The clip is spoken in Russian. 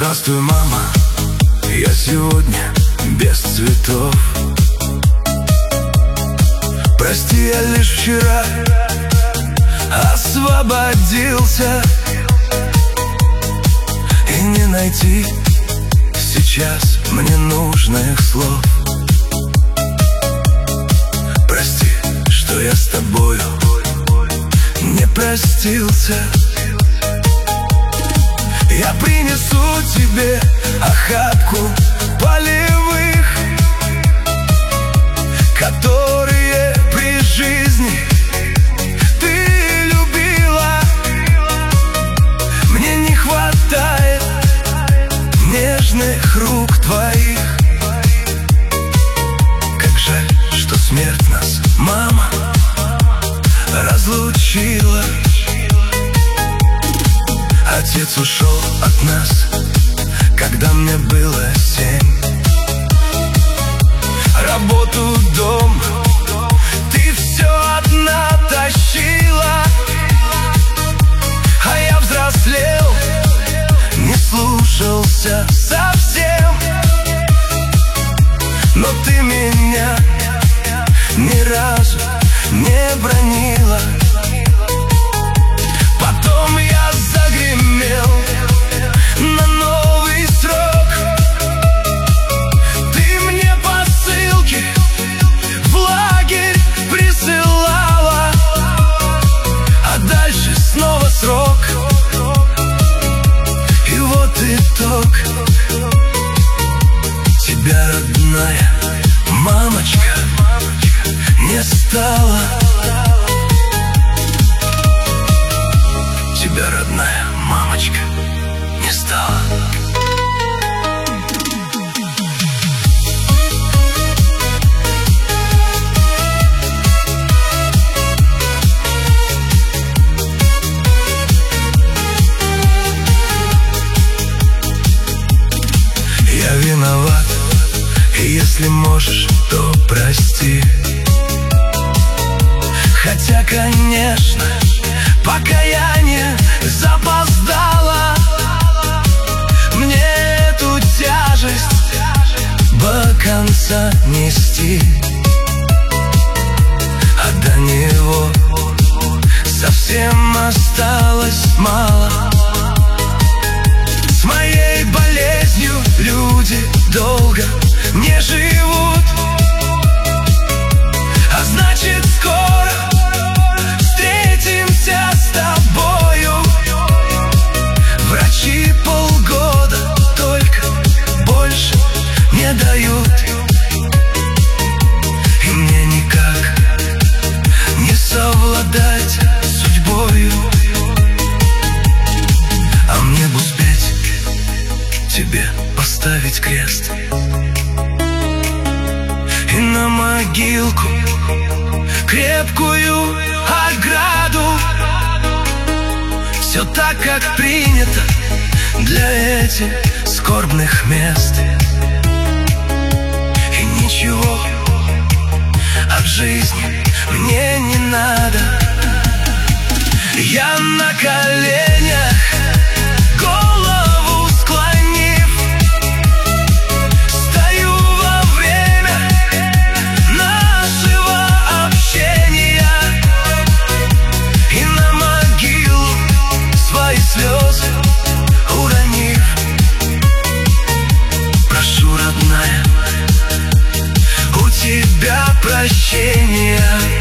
Здравствуй, мама, я сегодня без цветов. Прости, я лишь вчера освободился, и не найти сейчас мне нужных слов. Прости, что я с тобою не простился. Я принесу тебе охапку полевых, которые при жизни ты любила. Мне не хватает нежных рук твоих. Как жаль, что смерть нас, мама, разлучила. Отец ушел от нас, когда мне было 7. Работу, дом ты все одна тащила, а я взрослел, не слушался совсем. Но ты меня ни разу не бронила. Потом я загремел на новый срок. Ты мне посылки в лагерь присылала, а дальше снова срок. И вот итог. Тебя, родная мамочка, не стало. Тебя, родная мамочка, не стало. Я виноват, и если можешь, то прости. Хотя, конечно, покаяние запоздало. Мне эту тяжесть до конца нести, а до него совсем осталось мало. С моей болезнью люди долго не живут, а значит скоро встретимся с тобою. Врачи полгода только больше не дают, и мне никак не совладать с судьбою. А мне бы успеть тебе поставить крест и на могилку крепкую ограду. Все так, как принято для этих скорбных мест. И ничего от жизни мне не надо. Я на коленях, голову склонив, стою во время нашего общения, и на могилу свои слезы уронив. Прошу, родная, у тебя прощения.